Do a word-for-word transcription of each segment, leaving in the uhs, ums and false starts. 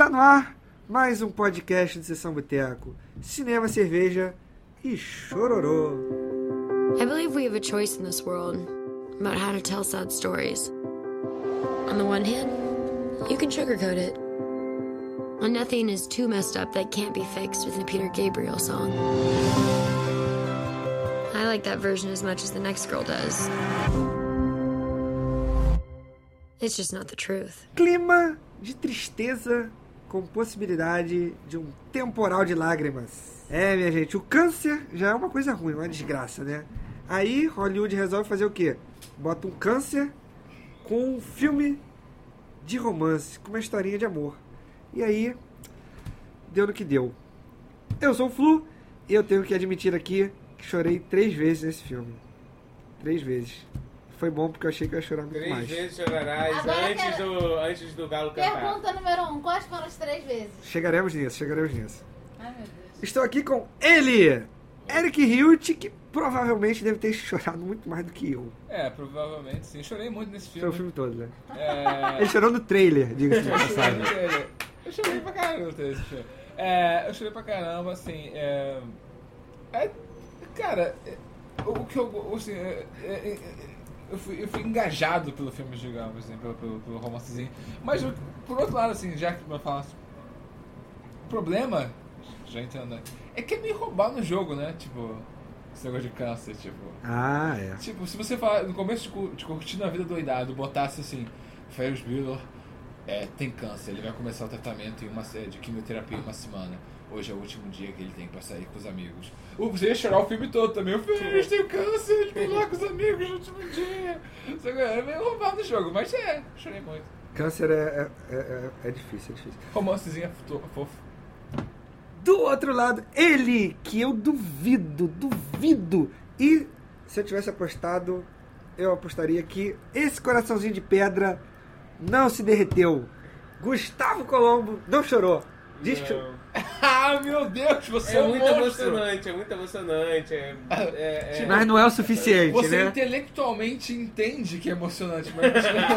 Está no ar mais um podcast de Sessão Boteco. Cinema, cerveja e chororô. I believe we have a choice in this world about how to tell sad stories. On the one hand, you can sugarcoat it. And nothing is too messed up that can't be fixed with a Peter Gabriel song. I like that version as much as the next girl does. It's just not the truth. Clima de tristeza com possibilidade de um temporal de lágrimas. É, minha gente, o câncer já é uma coisa ruim, uma desgraça, né? Aí Hollywood resolve fazer o quê? Bota um câncer com um filme de romance, com uma historinha de amor. E aí, deu no que deu. Eu sou o Flu e eu tenho que admitir aqui que chorei três vezes nesse filme. Três vezes. Foi bom porque eu achei que eu ia chorar muito três mais. Três vezes chorarás Agora antes, quero- do, antes do Galo cantar. Pergunta número um, quais foram as três vezes? Chegaremos nisso, chegaremos nisso. Ai, meu Deus. Estou aqui com ele, Eric Hilt, que provavelmente deve ter chorado muito mais do que eu. É, provavelmente sim. Eu chorei muito nesse Foi filme. o filme todo, né? É... Ele chorou no trailer, diga-se de Eu chorei passagem. no trailer. Eu chorei pra caramba nesse filme. É, eu chorei pra caramba, assim. É... É... Cara, é... o que eu. Assim, é... É... É... Eu fui, eu fui engajado pelo filme, digamos, assim, pelo, pelo, pelo romancezinho. Mas, eu- por outro lado, assim, já que eu falasse, o problema, já entendo, né, é que é meio roubar no jogo, né? Tipo, esse negócio de câncer, tipo. Ah, é. Tipo, se você falar, no começo de, cu- de Curtindo a Vida Doidado, botasse assim, Ferris Bueller é, tem câncer, ele vai começar o tratamento em uma, se- de quimioterapia em uma semana. Hoje é o último dia que ele tem pra sair com os amigos. Uh, Você ia chorar o filme todo também. O Ferris tem câncer, ele vai lá com os amigos no último dia. Sabe, é meio roubado o jogo, mas é, chorei muito. Câncer é, é, é, é difícil, é difícil. Romancezinho é fo- fofo. Do outro lado, ele, que eu duvido, duvido. E se eu tivesse apostado, eu apostaria que esse coraçãozinho de pedra não se derreteu. Gustavo Colombo não chorou. Diz que chorou. Não. Ah, meu Deus, você é, É um muito monstro. emocionante, é muito emocionante. É, é, é- Mas não é o suficiente, Você né? intelectualmente entende que é emocionante, mas...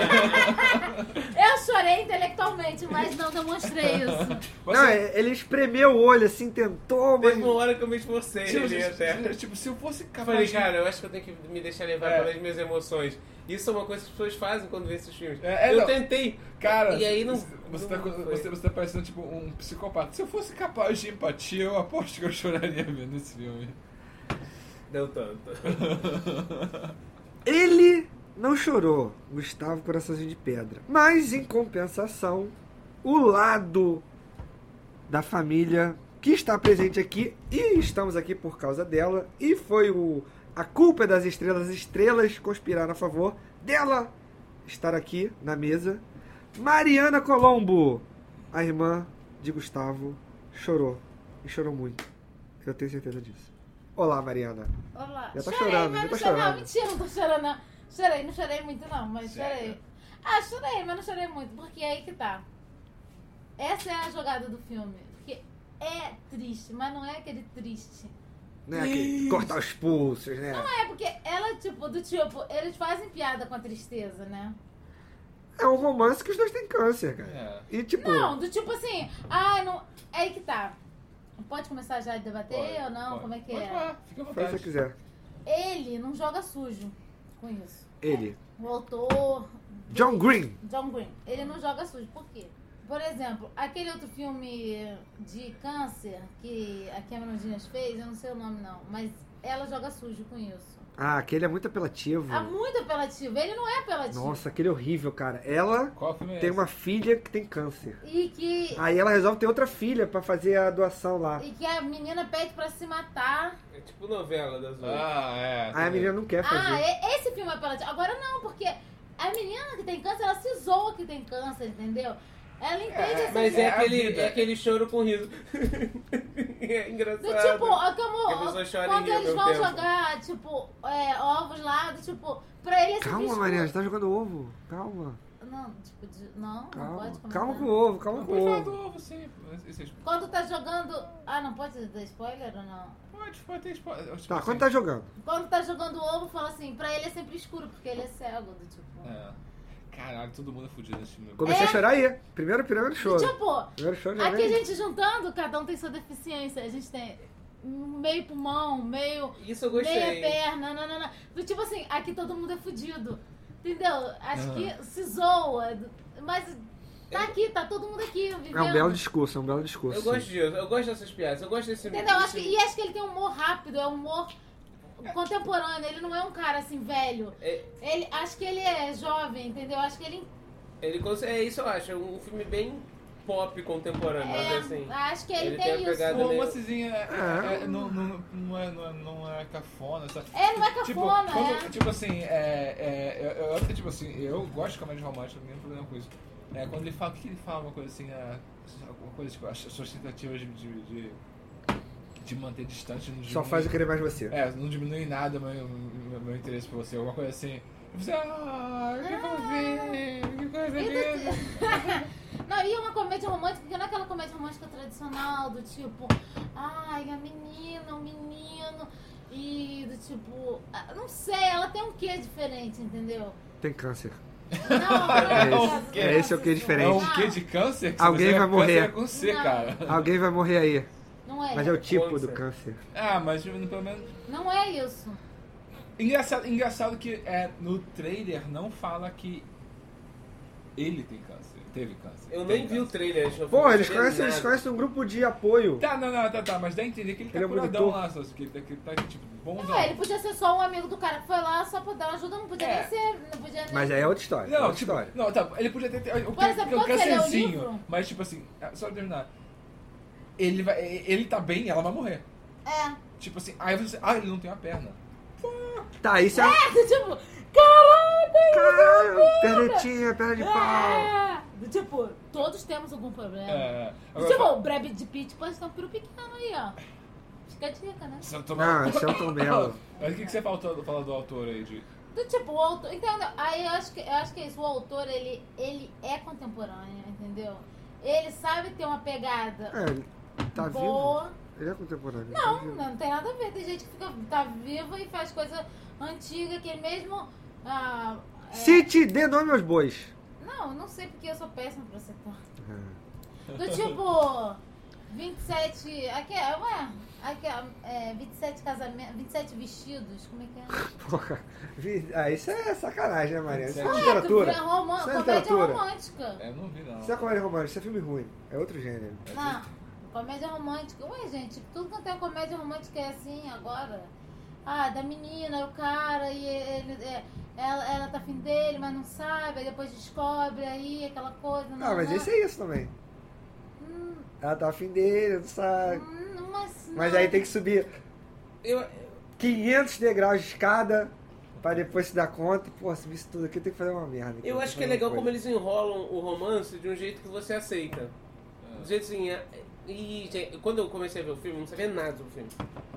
Eu chorei intelectualmente, mas não demonstrei isso. Você- Não, é- ele espremeu o olho assim, tentou, mas... Teve uma hora que eu me esforcei Tipo, ali até. tipo, tipo, se eu fosse Eu capaz falei, de... cara, eu acho que eu tenho que me deixar levar É. pelas minhas emoções. Isso é uma coisa que as pessoas fazem quando vêem esses filmes. É, é, eu não. tentei. Cara, e aí não. você, não tá, foi. você, você tá parecendo tipo um psicopata. Se eu fosse capaz de empatia, eu aposto que eu choraria vendo esse filme. Deu tanto. Ele não chorou, Gustavo Coraçãozinho de Pedra. Mas, em compensação, o lado da família que está presente aqui, e estamos aqui por causa dela, e foi o, a culpa é das estrelas, as estrelas conspiraram a favor dela estar aqui na mesa. Mariana Colombo, a irmã de Gustavo, chorou, e chorou muito. Eu tenho certeza disso. Olá, Mariana. Olá. Já tá chorei, chorando, mas já não tá chorei. chorando. Não, mentira, não tô chorando, não. Chorei, não chorei muito, não, mas Sério? chorei. Ah, chorei, mas não chorei muito, porque é aí que tá. Essa é a jogada do filme. Porque é triste, mas não é aquele triste. Né, que cortar os pulsos, né? Não é, porque ela, tipo, do tipo, eles fazem piada com a tristeza, né? É um romance que os dois têm câncer, cara. É. E tipo, Não, do tipo assim, ah, não. É aí que tá. Pode começar já a debater Pode, ou não? pode. Como é que Pode é? falar, fica à faz o que vontade. você quiser. Ele não joga sujo com isso. Ele. O autor. John Green. John Green. Ele não joga sujo. Por quê? Por exemplo, aquele outro filme de câncer que a Cameron Diaz fez, eu não sei o nome não, mas ela joga sujo com isso. Ah, aquele é muito apelativo. É muito apelativo. Ele não é apelativo. Nossa, aquele é horrível, cara. Ela Qual filme é tem esse? uma filha que tem câncer. E que, Aí ela resolve ter outra filha pra fazer a doação lá. e que a menina pede pra se matar. É tipo novela das outras. Ah, é. Aí a menina não quer fazer. Ah, e- esse filme é apelativo. Agora não, porque a menina que tem câncer, ela se zoa que tem câncer, entendeu? Ela entende essa Mas é É a aquele, vida. é aquele choro com riso. É engraçado. Do tipo, ó, como, Que a pessoa chora quando em ao eles mesmo vão tempo. jogar, tipo, é, ovos lá, do tipo, pra ele é Calma, simples- Mariana, você tá jogando ovo. Calma. Não, tipo, de, não, não Calma. pode comentar. Calma com o ovo, calma Não com pode o falar do ovo. ovo, sim. Esse é- Quando tá jogando... Ah, não pode dar spoiler ou não? Pode, pode ter spoiler. Tipo Tá, assim, quando tá jogando? Quando tá jogando ovo, fala assim, pra ele é sempre escuro, porque ele é cego, do tipo... É. Caralho, todo mundo é fudido nesse filme. Comecei É. a chorar aí. Primeiro, primeiro show. Tipo, Primeiro show já aqui vem. a gente juntando, cada um tem sua deficiência. A gente tem meio pulmão, meio... Isso eu gostei. meia perna, não, não, não. Do tipo assim, aqui todo mundo é fudido. Entendeu? Acho Aham. que se zoa. Mas tá aqui, tá todo mundo aqui vivendo. É um belo discurso, é um belo discurso. Eu gosto disso, eu gosto dessas piadas, eu gosto desse... Entendeu? Acho que, desse- e acho que ele tem um humor rápido, é um humor contemporâneo. Ele não é um cara assim, velho. É, Ele, acho que ele é jovem, entendeu? Acho que ele... ele consegue, é isso eu acho, é um filme bem pop contemporâneo, É, mas assim... acho que ele, ele tem, tem a isso. pegada- O romancezinho é, É. é- é- não, não, não, é, não, é, não é cafona, sabe? É, não é Tipo, cafona, quando, é. tipo assim, é, é, eu, eu, tipo assim, eu gosto de comédia romântica, não tem problema com isso. É, quando ele fala, o que ele fala? Uma coisa assim, é, alguma coisa tipo, as suas tentativas de, de, de, de manter distante não Só diminui- faz eu querer mais você. É, não diminui em nada meu, meu, meu interesse por você, alguma coisa assim. Eu falei, ah, que fofinho, que coisa linda. Não, e uma comédia romântica, que não é aquela comédia romântica tradicional, do tipo, ai, a menina, o menino, e do tipo, ah, não sei, ela tem um quê diferente, entendeu? Tem câncer. Não, É não, esse- não, é esse é o que é É diferente. um quê de câncer? Que Alguém você vai câncer morrer. É com C, Não. cara. Alguém vai morrer aí. Não é, Mas é o tipo Câncer. do câncer. Ah, mas pelo menos... não é isso. Engraçado, engraçado que é, no trailer não fala que ele tem câncer, teve câncer. Eu tem nem vi o câncer. trailer, acho que eu Pô, não eles sabia conhecem, eles nada. conhecem um grupo de apoio. Tá, não, não, tá, tá, mas dá a entender que ele tá Ele é curadão monitor. lá, só que ele tá, que tá tipo, bonzão. É, ele podia ser só um amigo do cara que foi lá só pra dar uma ajuda, não podia É. nem ser, não podia nem... Mas aí é outra história. é Não, outra tipo, história. não, tá, ele podia ter, ter o, Por exemplo, o, o quando você lê o câncerzinho, livro- mas tipo assim, só pra terminar, ele vai, ele tá bem, ela vai morrer. É, Tipo assim, aí você, ah, ele não tem uma perna. Tá, isso é. tipo, caralho! Caralho, pernetinha, perna de pau. É. Do tipo, todos temos algum problema. É, Do agora, tipo, o Brad Pitt pode ter um peru pequeno aí, ó. Fica a dica, né? você tá Não, esse é o Tom Mello. Mas o que, que você faltou fala do autor aí, de... Do tipo, o autor. Entendeu? Aí eu acho que, eu acho que é isso. O autor, ele, ele é contemporâneo, entendeu? Ele sabe ter uma pegada É, ele tá vivo. boa. Ele é contemporâneo. tá Não, vivo. não tem nada a ver. Tem gente que fica, tá viva e faz coisa antiga, que ele mesmo. Ah, é- Cite, dê nome aos bois. Não, não sei porque eu sou péssima pra citar. É. Do tipo, vinte e sete. Aqui é, ué. Aqui é, vinte e sete casamentos. vinte e sete vestidos. Como é que é? Porra. Vi- Ah, isso é sacanagem, né, Maria? Isso é Ah, literatura. É roman- Isso é comédia literatura. romântica. É, eu não vi não. Isso é comédia romântica, isso é filme ruim. É outro gênero. Não, comédia romântica. Ué, gente, tudo quanto é comédia romântica é assim agora. Ah, da menina, o cara, e ele, é, ela, ela tá afim dele, mas não sabe, aí depois descobre, aí aquela coisa. Ah, mas esse é isso também. Hum, Ela tá afim dele, não sabe. hum, mas, Mas não. aí tem que subir Eu, quinhentos degraus de escada pra depois se dar conta. Pô, se isso tudo aqui, tem que fazer uma merda. eu acho que é legal como eles enrolam o romance de um jeito que você aceita. Do jeito assim, é, e gente, quando eu comecei a ver o filme, eu não sabia nada do filme.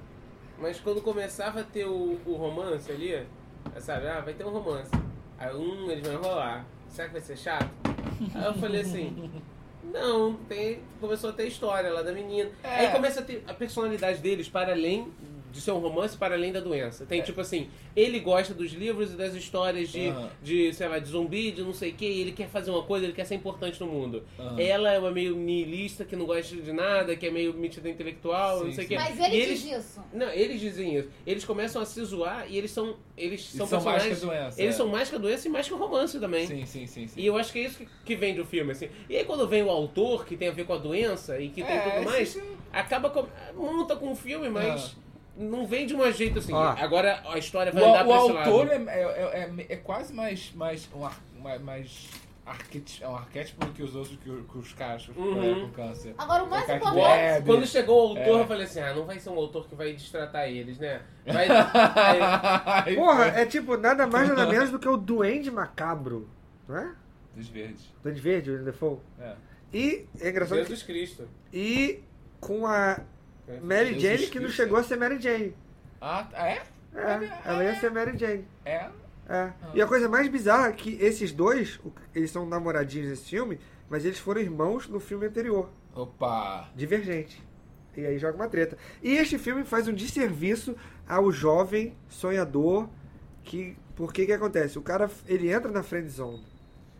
Mas quando começava a ter o, o romance ali, sabe, ah, vai ter um romance. Aí um, eles vão enrolar. Será que vai ser chato? Aí eu falei assim, não, tem, começou a ter história lá da menina. É. Aí começa a ter a personalidade deles para além de ser um romance, para além da doença. Tem tipo assim, ele gosta dos livros e das histórias de, Aham. de sei lá, de zumbi, de não sei o que, ele quer fazer uma coisa, ele quer ser importante no mundo. Aham. Ela é uma meio nihilista, que não gosta de nada, que é meio metida intelectual, Sim, não sei o sim. que. Mas ele e diz eles, isso. não, eles dizem isso. Eles começam a se zoar e eles são eles são são mais personagens. que a doença, eles é. são mais que a doença e mais que o romance também. Sim, sim, sim, sim. E eu acho que é isso que, que vem do filme, assim. E aí quando vem o autor, que tem a ver com a doença e que tem É, tudo mais, sim, sim. acaba com, monta com o filme, mas não vem de um jeito assim. Ó. Agora a história vai O, andar o pra esse autor lado. é, é, é, é quase mais, mais, um, ar- mais, mais arquétipo, é um arquétipo do que os outros, que, o- que os caras que Uhum. com câncer. Agora, o mais O cara que importante- bebe. Quando chegou o autor, É. eu falei assim, ah, não vai ser um autor que vai destratar eles, né? Vai... Aí- Aí Porra, foi. é tipo nada mais nada menos do que o Duende Macabro. Não é? Dos verdes. Duende Verde, Willem Dafoe. É. E é engraçado que, Jesus Cristo. e com a Mary Jesus Jane, que não Cristo. chegou a ser Mary Jane. Ah, é? É, ela ia ser Mary Jane. É? É. E a coisa mais bizarra é que esses dois, o- eles são namoradinhos nesse filme, mas eles foram irmãos no filme anterior, Opa! Divergente. E aí joga uma treta. E este filme faz um desserviço ao jovem sonhador que... Porque que acontece? O cara, ele entra na friend zone.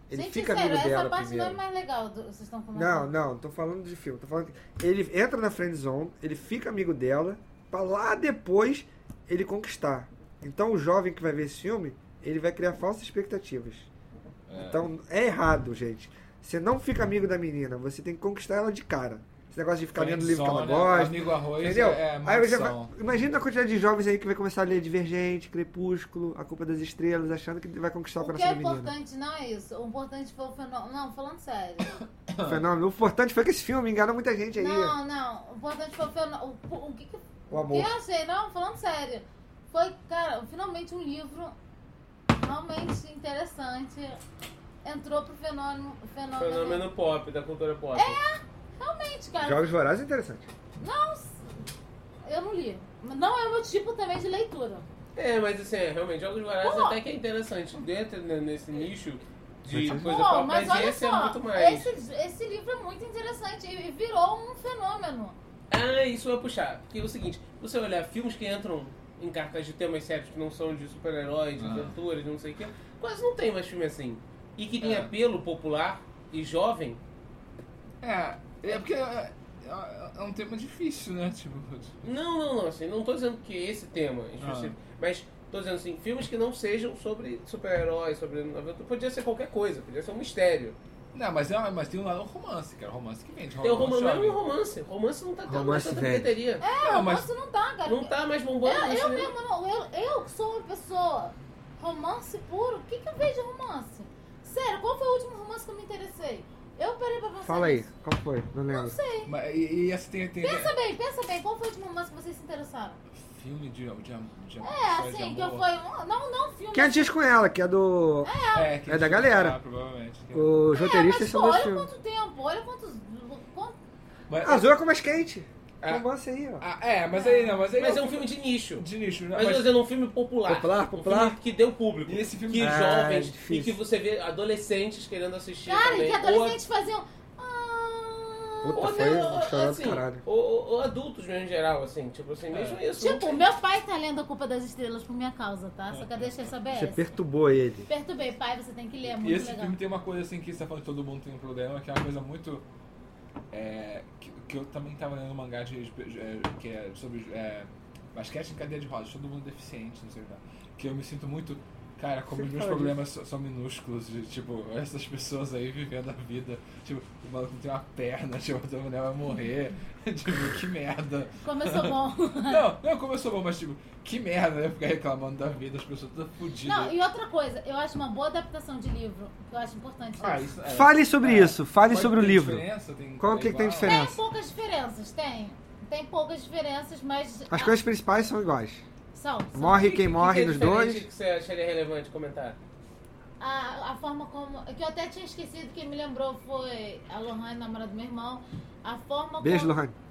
Ele Gente, fica sério, amigo essa dela parte primeiro. não é mais legal, do, vocês estão falando. Não, não, tô falando de filme. Tô falando que ele entra na friend zone, ele fica amigo dela, pra lá depois ele conquistar. Então o jovem que vai ver esse filme, ele vai criar falsas expectativas. É. Então é errado, gente. Você não fica amigo da menina, você tem que conquistar ela de cara. Esse negócio de ficar lendo o livro que ela Friendzone, gosta. Amigo arroz, Entendeu? é Aí eu já maldição. vai- imagina a quantidade de jovens aí que vai começar a ler Divergente, Crepúsculo, A Culpa das Estrelas, achando que vai conquistar o O que coração é da menina. importante não é isso. O importante foi o fenômeno. Não, falando sério. O fenômeno. O importante foi que esse filme enganou muita gente aí. Não, não. O importante foi o fenômeno. O, o que que. O amor. que eu achei? Não, falando sério. Foi, cara, finalmente um livro realmente interessante. Entrou pro fenômeno. Fenômeno. Fenômeno pop, da cultura pop. Realmente, cara. Jogos Vorazes é interessante. Não, eu não li. Não é o meu tipo também de leitura. É, mas assim, é, realmente, Jogos Vorazes Pô. até que é interessante. Dentro né, nesse nicho de Mas- coisa Pô, pop, mas mas, olha esse é só, muito mais. esse, esse livro é muito interessante e virou um fenômeno. Ah, isso eu ia puxar. Porque é o seguinte, você olhar filmes que entram em cartas de temas sérios que não são de super-heróis, de Ah. aventuras, de não sei o quê, quase não tem mais filme assim. E que tem É. apelo popular e jovem. É, é porque é, é- é um tema difícil, né? Tipo, Não, não, não, assim, não tô dizendo que esse tema em Ah. específico, mas tô dizendo assim, filmes que não sejam sobre super-heróis, sobre aventura, podia ser qualquer coisa, podia ser um mistério. não, mas, é, mas tem um lado romance, cara. Romance que vende. Tem o romance, não é jovem. um romance, romance não tá tendo Romance tanta velho. bilheteria. É, Não, o mas- romance não tá, cara. Não tá mais bombando. Eu, no eu cinema. mesmo não. Eu, eu que sou uma pessoa romance puro, o que, que eu vejo de romance? Sério, qual foi o último romance que eu me interessei? Eu parei pra pensar. Fala aí, nisso. qual foi? Não Não lembro. sei. Mas, e, e essa tem, tem Pensa bem, pensa bem, qual foi o último romance que vocês se interessaram? filme de, de, de, É, história de assim, que eu amor. foi. um- Não, não filme. Que é antes com ela, que é do. É, que É da a gente galera. vai falar, provavelmente. Os É, roteiristas mas, são pô, desse olha filme. quanto tempo, olha quantos. quant- Mas, Azul é com mais quente. Ah. Romance aí, ó. ah, é, mas aí não, mas aí Mas é um filme de nicho. de nicho, né? Mas eu tô dizendo um filme popular. Popular, popular. Um filme que deu público. E esse filme- que Ah, jovens é e difícil. que você vê adolescentes querendo assistir Cara, também. e que adolescentes faziam. Puta, Ou, ou, foi não, um chorado assim, do caralho. ou, ou- ou adultos mesmo em geral, assim. Tipo assim, mesmo isso. Tipo, não- meu pai tá lendo A Culpa das Estrelas por minha causa, tá? Só quero deixar saber Você essa. perturbou ele. Perturbei, pai, você tem que ler, é E muito esse legal. filme tem uma coisa assim que você tá falando que todo mundo tem um problema, que é uma coisa muito. É, que, que eu também tava lendo um mangá de, de- é, que é sobre é, basquete em cadeia de rodas, todo mundo deficiente, não sei o que lá. Que eu me sinto muito. Cara, como Você os meus fala problemas so- são minúsculos, de, tipo, essas pessoas aí vivendo a vida, tipo, o maluco não tem uma perna, tipo, a mulher vai morrer, tipo, que merda. Começou bom. Não, não começou bom, mas tipo, que merda, né? Ficar reclamando da vida, as pessoas todas fodidas. Não, e outra coisa, eu acho uma boa adaptação de livro, que eu acho importante. Ah, isso. isso, é. Fale sobre É. isso, fale Pode sobre o ter livro. diferença, tem- Qual é que que tem igual? diferença? Tem poucas diferenças, tem. Tem poucas diferenças, mas. As a- coisas principais são iguais. São. são. Morre Que- quem que- morre que é nos diferente dois. que você acharia relevante comentar? A, a forma como. Que eu até tinha esquecido, quem me lembrou foi a Lohane, namorada do meu irmão. A forma Beijo, como. Lohane.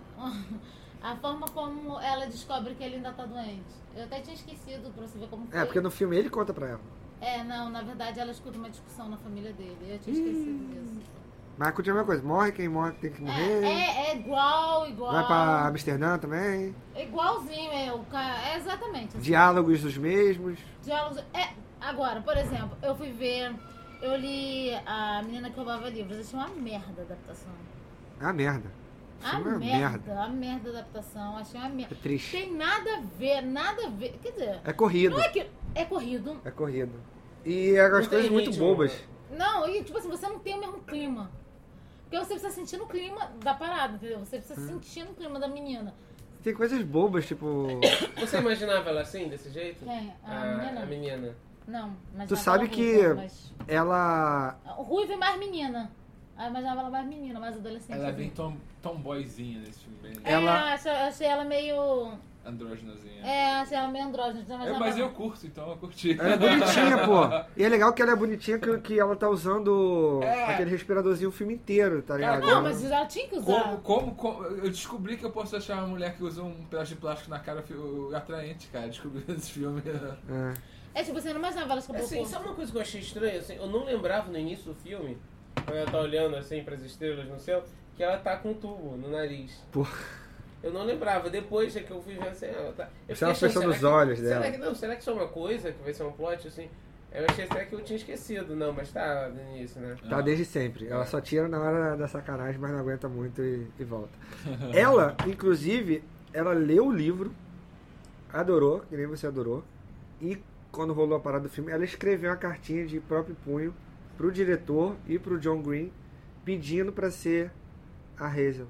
A forma como ela descobre que ele ainda tá doente. Eu até tinha esquecido pra você ver como foi. É, porque no filme ele conta pra ela. É, não, na verdade ela escuta uma discussão na família dele. Eu tinha esquecido disso. Mas continua a mesma coisa. Morre quem morre tem que É, morrer. é, é igual, igual. Vai pra Amsterdã também. É igualzinho, é, o cara, é exatamente. assim. Diálogos os mesmos. Diálogos. É, agora, por exemplo, eu fui ver. Eu li A Menina que Roubava Livros. Achei uma merda a adaptação. É uma merda. O A filme é uma merda, merda. a merda da adaptação. Achei uma merda. É triste. Tem nada a ver, nada a ver. Quer dizer, É corrido. não é que. É corrido. É corrido. E é umas Não coisas tem muito ritmo, bobas. né? Não, e tipo assim, você não tem o mesmo clima. Porque você precisa sentir no clima da parada, entendeu? Você precisa Hum. sentir no clima da menina. Tem coisas bobas, tipo. Você imaginava ela assim, desse jeito? Quem? A A, menina? a menina. Não, mas Tu ela sabe era que- ruiva, mas- Ela. O Ruiva é mais menina. Aí eu imaginava ela mais menina, mais adolescente. Ela é bem tom, tomboyzinha nesse filme, bem É, ela- achei, achei ela meio. andrógenozinha. É, achei ela meio andrógena. então É, mas eu curto, então eu curti. Ela é bonitinha, pô. E é legal que ela é bonitinha que, que ela tá usando É. aquele respiradorzinho o filme inteiro, tá ligado? Não, mas ela tinha que usar. Como, como, como- eu descobri que eu posso achar uma mulher que usa um pedaço de plástico na cara fi- atraente, cara. Descobri nesse filme. É. É tipo, você não imaginava elas com o Assim, corpo. sabe uma coisa que eu achei estranha? Assim, eu não lembrava no início do filme, quando ela tá olhando assim pras estrelas no céu, que ela tá com um tubo no nariz. Porra. Eu não lembrava. Depois é que eu fui ver assim, ela tá. Eu Você tava fiquei achando, fechando será os que- olhos será dela. Que, não, será que isso é uma coisa que vai ser um plot assim? Eu achei até que eu tinha esquecido, não, mas tá no início, né? Tá desde sempre. Ela só tira na hora da sacanagem, mas não aguenta muito e, e volta. Ela, inclusive, ela leu o livro, adorou, que nem você adorou, e quando rolou a parada do filme, ela escreveu uma cartinha de próprio punho pro diretor e pro John Green, pedindo pra ser a Hazel.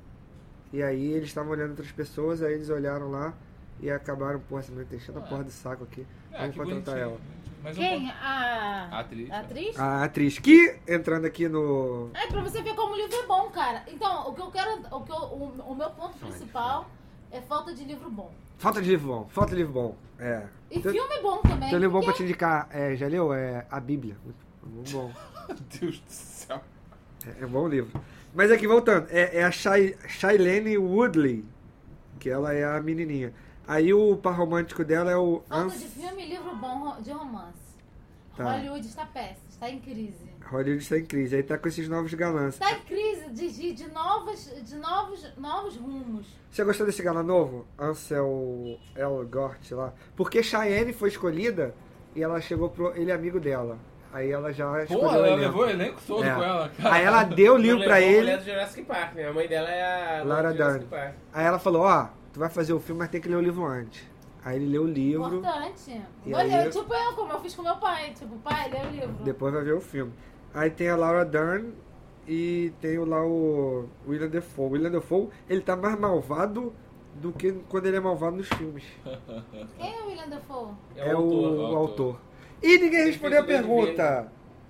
E aí eles estavam olhando outras pessoas, aí eles olharam lá e acabaram, porra, essa mulher tá enchendo a porra do saco aqui. Ah, Vamos que contratar bonitinho. ela. Mas um Quem? pouco- A... A atriz, A atriz? A atriz que, entrando aqui no... É pra você ver como o livro é bom, cara. Então, o que eu quero. O, que eu, o, o meu ponto principal é falta de livro bom. Falta de livro bom, falta de livro bom. É. E Tem- filme bom também. Tem um livro bom pra porque- te indicar. É, já leu? É a Bíblia. Muito bom. Meu Deus do céu. É, é um bom livro. Mas aqui, voltando. É, é a Shay, Shailene Woodley, que ela é a menininha. Aí o par romântico dela é o... Falta Ans- de filme e livro bom ro- de romance. Tá. Hollywood está péssimo, está em crise. Hollywood está em crise. Aí tá com esses novos galãs. Está em crise de, de, de, novos, de novos, novos rumos. Você gostou desse galã novo? Ansel Elgort lá? Porque Cheyenne foi escolhida e ela chegou pro... Ele é amigo dela. Aí ela já escolheu Porra, o ela elenco. levou o elenco todo É. com ela, cara. Aí ela deu o livro Não pra levou a ele. mulher do Jurassic Park, né? A mãe dela é a Lara do Jurassic Dern. Park. Aí ela falou, ó, tu vai fazer o filme, mas tem que ler o livro antes. Aí ele leu o livro, Importante. E Olha, aí- tipo eu, como eu fiz com meu pai. Tipo, pai, lê o livro. depois vai ver o filme. Aí tem a Laura Dern e tem o lá o William Dafoe. O William Dafoe, ele tá mais malvado do que quando ele é malvado nos filmes. Quem é o William Dafoe? É, o, autor. o autor. autor. E ninguém Ele respondeu a fez o Duende pergunta.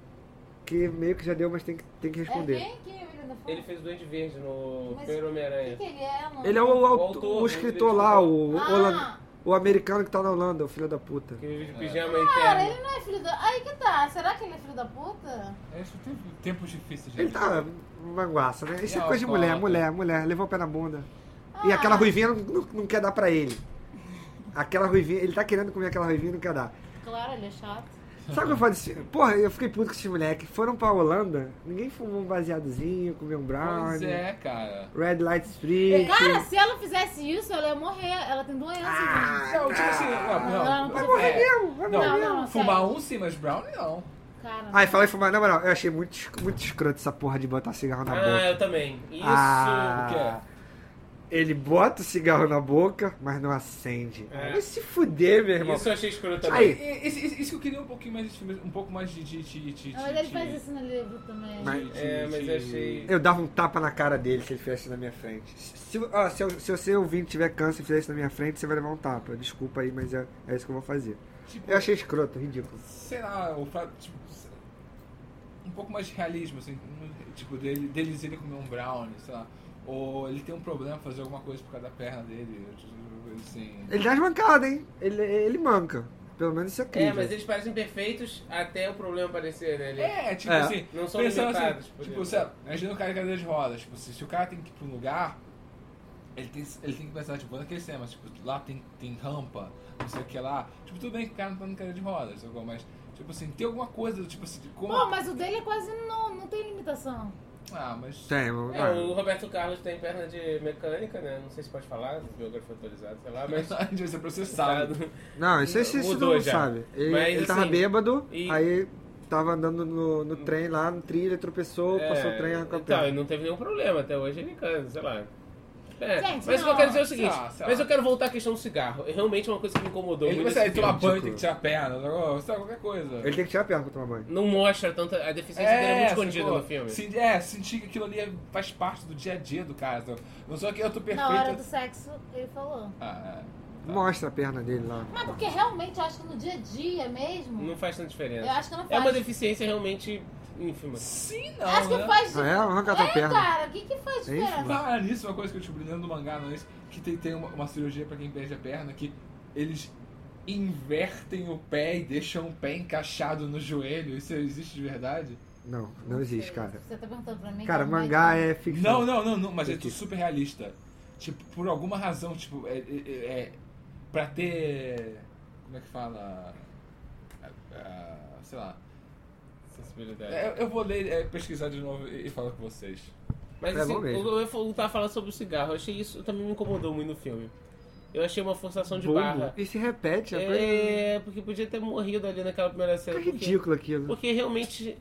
Que meio que já deu, mas tem que, tem que É responder. quem? Quem é o William Dafoe? Ele fez o Duende Verde no Mas primeiro O que, Homem-Aranha. que ele é? Não? Ele é o, autor, autor, o escritor lá, o, Ah. holan- o americano que tá na Holanda, o filho da puta. Que vive de pijama Cara, interno. ele não é filho da... Aí que tá. Será que ele é filho da puta? É, isso tem tempos difíceis, gente. Ele tá manguaça, né? Isso é E coisa de a mulher, alcoólatra? mulher, mulher. Levou o pé na bunda. E Ah. aquela ruivinha não, não- não quer dar pra ele. Aquela ruivinha, ele tá querendo comer aquela ruivinha e não quer dar. Claro, ele é chato. Sabe o que eu falo desse... Porra, eu fiquei puto com esses moleques. Foram pra Holanda, ninguém fumou um baseadozinho, comeu um Pois brownie, é, cara. Red Light Street. Cara, se ela fizesse isso, ela ia morrer. Ela tem doença, Ah, Não, tipo assim, Ela não, não não, pode morrer é, mesmo, vai não, morrer Não, mesmo. não, fumar sério. um sim, mas Brownie não. gente. Cara, Ai, fala em fumar. Na moral, eu achei muito, esc- muito escroto essa porra de botar cigarro na Ah, boca. eu também. Isso. Ah, o que é? Ele bota o cigarro na boca, mas não acende. É. Vai se fuder, meu irmão. Isso eu achei escuro também. Aí. E- Isso, isso- isso que eu queria um pouquinho mais de filme, um pouco mais de. de, de, de, Não, mas de- ele faz isso no livro também. Mas- É, mas eu achei. Eu dava um tapa na cara dele se ele fizesse na minha frente. Se, ó, se, eu- se você ouvinte tiver câncer e fizesse na minha frente, você vai levar um tapa. Desculpa aí, mas é, é isso que eu vou fazer. Tipo, Eu achei escroto, ridículo. sei lá, o fato, tipo, um pouco mais de realismo, assim, tipo, dele, deles irem comer um brownie, sei lá. Ou ele tem um problema fazer alguma coisa por causa da perna dele, tipo, assim. Ele dá as mancadas, hein? Ele, ele manca. Pelo menos isso é É, crível. mas eles parecem perfeitos até o problema aparecer, né? Ele- É, tipo É. assim, Não são pensando limitados, assim, por tipo, exemplo. sei lá, imagina o cara de cadeira de rodas, tipo, se, se o cara tem que ir pra um lugar, ele tem, ele tem que pensar, tipo, vou naquele cinema, tipo, lá tem, tem rampa, não sei o que lá, tipo, tudo bem que o cara não tá na cadeira de rodas, sacou? Mas, tipo assim, tem alguma coisa, tipo assim, de como... Pô, mas o dele é quase não, não tem limitação. Ah, mas... Tem, mano. É, o Roberto Carlos tem perna de mecânica, né? Não sei se pode falar, biografia autorizada, sei lá, mas. a gente vai ser processado. Não, isso aí você Mudou não já. sabe. Ele, Mas, ele tava assim, bêbado, e- aí tava andando no, no trem lá, no trilho, tropeçou, passou o trem e arrancou a então, perna. ele não teve nenhum problema, até hoje ele canta, sei lá. É, Gente, mas o que não, eu quero dizer é o seguinte, sei lá, sei mas lá. eu quero voltar à questão do cigarro. É realmente uma coisa que me incomodou Ele muito. vai sair nesse tomar filme. banho, tem que tirar a perna, sacou? Sei lá, qualquer coisa. Ele tem que tirar a perna pra tomar banho. Não mostra tanta. A deficiência dele é muito escondida sacou? no filme. Sim, é, sentir que aquilo ali é- faz parte do dia a dia do cara. sacou? Não só que eu tô perfeito. Na hora do sexo, ele falou. Ah, é. Mostra a perna dele lá. Mas porque realmente eu acho que no dia a dia mesmo, Não faz tanta diferença. eu acho que não É faz. uma deficiência realmente ínfima. Sim, não. Acho que né? faz. Ah, é? Arranca a tua É, perna. cara, o que que faz É diferença? isso? Falar nisso, uma coisa que eu descobri dentro do mangá, não é isso? Que tem, tem uma, uma cirurgia pra quem perde a perna, que eles invertem o pé e deixam o pé encaixado no joelho. Isso existe de verdade? Não, não existe, cara. Você tá perguntando pra mim? Cara, como mangá que- é ficção. Não, não, não, não, mas é Entendi. tudo super realista. Tipo, por alguma razão, tipo, é, é, é pra ter. Como é que fala? É, é, sei lá. Sensibilidade. É, eu vou ler, é, pesquisar de novo e, e falar com vocês. Mas É assim, bom mesmo. eu eu ia voltar a falar sobre o cigarro. Eu achei isso também me incomodou muito no filme. Eu achei uma forçação de Bobo. barra. E se repete. A coisa... É, porque podia ter morrido ali naquela primeira cena. É porque- ridículo aquilo. Porque realmente.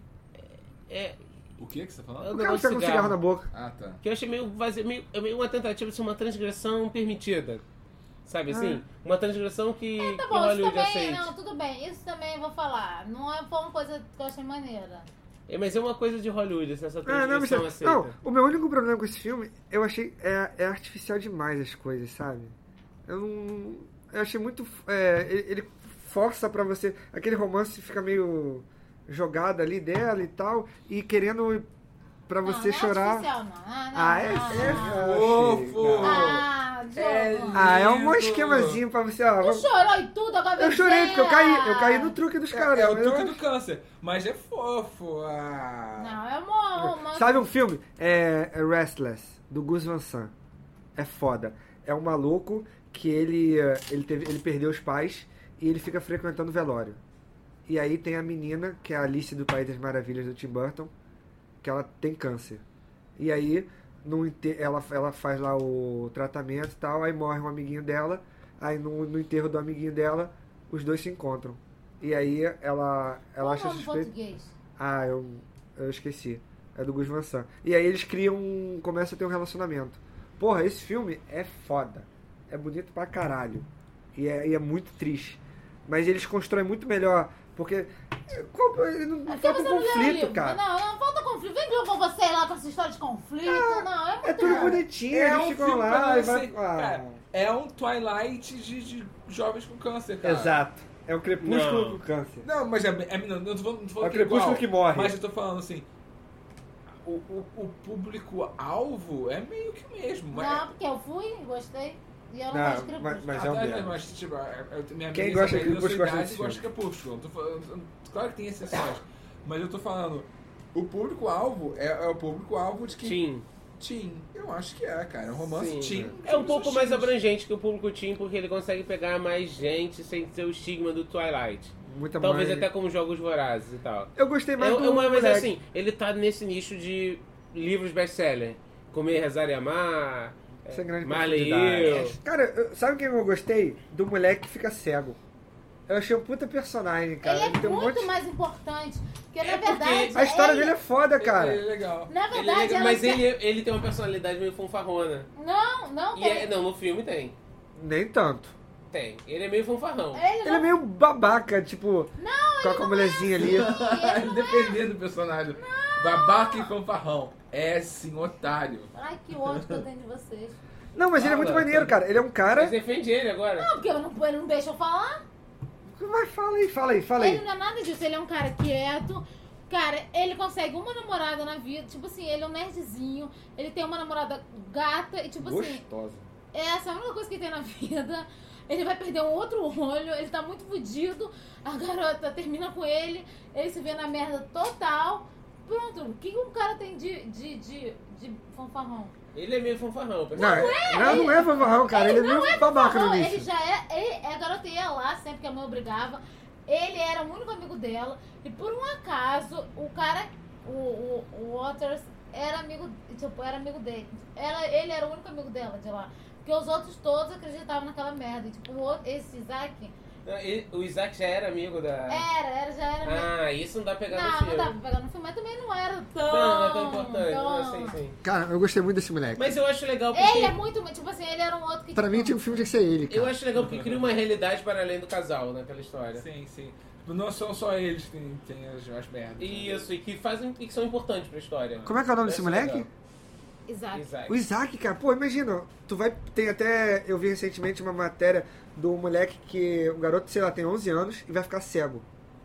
É, O que que você tá falando? é O um cara negócio fica com de cigarro na cigarro. boca. Ah, tá. Que eu achei meio vazio, meio, é meio uma tentativa de ser uma transgressão permitida. Sabe assim? Uma transgressão que, É, tá que bom, isso Hollywood também, aceite. não, tudo bem, isso também eu vou falar. Não é, foi uma coisa que eu achei maneira. É, mas é uma coisa de Hollywood, assim, essa Ah, não, mas, transgressão aceita. não, o meu único problema com esse filme, eu achei, é, é artificial demais as coisas, sabe? Eu não... Eu achei muito... é, ele, ele força pra você... Aquele romance fica meio jogado ali dela e tal, e querendo pra você não, não chorar... É artificial, não. Ah, não, Ah, é? não, é não. Fofo! Ah, Diogo. É Ah, é um lindo. esquemazinho pra você, ó. Tu vamos- chorou e tudo, agora Eu chorei porque eu caí, eu caí no truque dos caras. É, é o eu- truque do câncer. Mas é fofo. Ah. Não, é uma... uma... Sabe um filme? É, é Restless, do Gus Van Sant. É foda. É um maluco que ele, eh, ele, teve, ele perdeu os pais e ele fica frequentando o velório. E aí tem a menina, que é a Alice do País das Maravilhas do Tim Burton, que ela tem câncer. E aí no, ente- ela, ela faz lá o tratamento e tal, aí morre um amiguinho dela, aí no, no enterro do amiguinho dela, os dois se encontram. E aí ela, ela Qual acha o nome em suspeito... português? Ah, eu, eu esqueci. É do Gus Van Sant. E aí eles criam um... começam a ter um relacionamento. Porra, esse filme é foda. É bonito pra caralho. E é, e é muito triste. Mas eles constroem muito melhor. Porque... qual- Não, não É porque falta você não leu o conflito, livro. cara. Não, não falta conflito. Vem que eu com você lá com essa história de conflito. não, é muito É tudo bom. bonitinho, É eles um ficam filme lá pra e vai... você- Ah. cara, é um Twilight de, de jovens com câncer, cara. Exato. É o crepúsculo Não. com câncer. Não, mas é, é não, não tô falando, não tô falando É o que é crepúsculo igual, que morre. Mas eu tô falando assim, o, o, o público-alvo é meio que o mesmo. Não, porque eu fui e gostei. E eu não, Não, gosto de mas- Crepúsculo. mas é um Até, merda. mas, tipo, eu- eu- minha Quem amiga gosta de Isabela, da sua Crepúsculo gosta idade, desse gosta de Crepúsculo. Eu tô falando- Claro que tem exceções. Mas eu tô falando, o público-alvo é, é o público-alvo de quem... Teen. Teen. Eu acho que é, cara. É um romance Sim. teen. É um pouco mais abrangente. abrangente que o público teen, porque ele consegue pegar mais gente sem ter o estigma do Twilight. Muita Talvez mãe. até como Jogos Vorazes e tal. Eu gostei É, mais do é uma, mas moleque. assim, ele tá nesse nicho de livros best-seller. Comer, Rezar e Amar, Sem grande Marley e profundidade. eu. Cara, eu- sabe quem eu gostei? Do moleque que fica cego. Eu achei um puta personagem, cara. Ele é tem um muito monte... mais importante. Porque, É na porque verdade... A história ele- dele é foda, cara. Ele é legal. Na Ele é verdade, legal, ela... mas se- ele, ele tem uma personalidade meio fanfarrona. Não, não E tem. é, não, no filme tem. Nem tanto. Tem. Ele é meio fanfarrão. Ele Ele não... é meio babaca, tipo, com a mulherzinha ali. Dependendo do personagem. Babaca e fanfarrão. É sim, otário. Ai, que ódio que eu tenho de vocês. Não, mas ele é muito Fala, maneiro, cara. Ele é um cara. Mas defende ele agora. Não, porque eu não, ele não deixa eu falar. Mas fala aí, fala aí, fala Ele aí. não é nada disso, ele é um cara quieto. Cara, ele consegue uma namorada na vida. Tipo assim, ele é um nerdzinho. Ele tem uma namorada gata. E tipo assim, Gostosa. essa é a única coisa que ele tem na vida. Ele vai perder um outro olho. Ele tá muito fudido. A garota termina com ele. Ele se vê na merda total. Pronto, o que um cara tem de, de, de, de fanfarrão? Ele é meio fanfarrão. Não, pessoal. é, não, não é fanfarrão, cara. Ele, é não meio babaca no Não, ele início. já é. Ele, a garota ia lá sempre que a mãe obrigava. Ele era o único amigo dela. E por um acaso, o cara, o, o, o Waters, era amigo, tipo, era amigo dele. Ela, ele era o único amigo dela de lá. Porque os outros todos acreditavam naquela merda. E, tipo, o outro, esse Isaac Não, ele- o Isaac já era amigo da... era, era, já era amigo. Ah, isso não dá pra pegar no Não, filme. não dá pra pegar no filme, mas também não era tão. Não, não é tão importante. tão- Não, sim, sim. Cara, eu gostei muito desse moleque. Mas eu acho legal porque... Ele é muito, tipo assim, ele era um outro que. Pra tipo, mim, tinha um filme tinha que ser ele, Eu cara. acho legal porque cria uma realidade para além do casal naquela história. Sim, sim. Não são só eles que têm, têm as, as merdas. Isso, e que fazem e que são importantes pra história. Como é que é o nome desse Essa é moleque? legal. Isaac. Isaac. O Isaac, cara. Pô, imagina. Tu vai... Tem até... Eu vi recentemente uma matéria do moleque que... O garoto, sei lá, tem onze anos e vai ficar cego.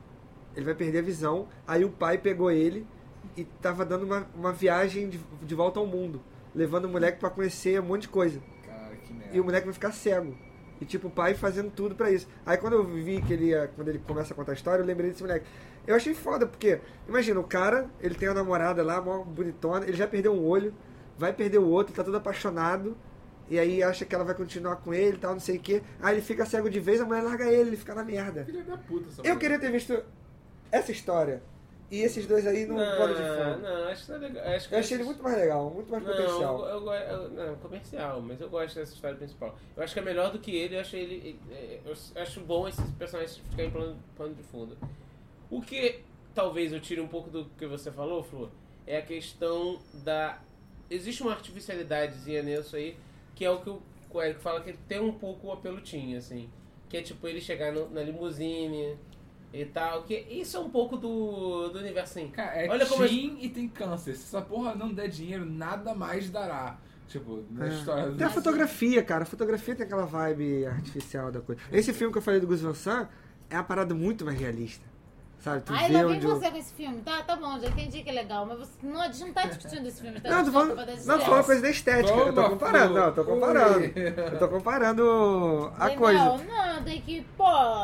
Ele vai perder a visão. Aí o pai pegou ele e tava dando uma, uma viagem de, de volta ao mundo. Levando o moleque pra conhecer um monte de coisa. Cara, que merda. E o moleque vai ficar cego. E tipo, o pai fazendo tudo pra isso. Aí quando eu vi que ele ia, quando ele começa a contar a história, eu lembrei desse moleque. Eu achei foda, porque, imagina, o cara, ele tem uma namorada lá, mó bonitona, ele já perdeu um olho, vai perder o outro, tá todo apaixonado, e aí acha que ela vai continuar com ele e tal, não sei o quê. Aí ele fica cego de vez, a mulher larga ele, ele fica na merda. Filha da puta, essa Eu mulher. queria ter visto essa história e esses dois aí no pano de fundo. Não, acho que é legal. Acho que Eu achei ele muito mais legal, muito mais potencial. Não, eu, eu, eu, não, comercial, mas eu gosto dessa história principal. Eu acho que é melhor do que ele, eu acho ele. Eu acho bom esses personagens ficarem em plano, plano de fundo. O que talvez eu tire um pouco do que você falou, Flor, é a questão da. Existe uma artificialidadezinha nisso aí, que é o que o Eric fala que tem um pouco o apelo teen, assim. Que é tipo ele chegar no, na limusine e tal. Que isso é um pouco do, do universo assim. Cara, é Olha como teen e tem câncer. Se essa porra não der dinheiro, nada mais dará. Tipo, na É. história Tem a do... fotografia, cara. A fotografia tem aquela vibe artificial da coisa. Esse filme que eu falei do Gus Van Sant é uma parada muito mais realista. Sabe? Tu Ai, vê lá vem onde o- você com esse filme. Tá, tá bom, já entendi que é legal, mas você não, a gente não tá discutindo esse filme. Tá Não, tô falando, discutindo não, tô falando coisa da estética. Eu tô Toma, comparando, não, eu tô Flor. comparando. Ui. Eu tô comparando a Legal, coisa. não, tem que, pô...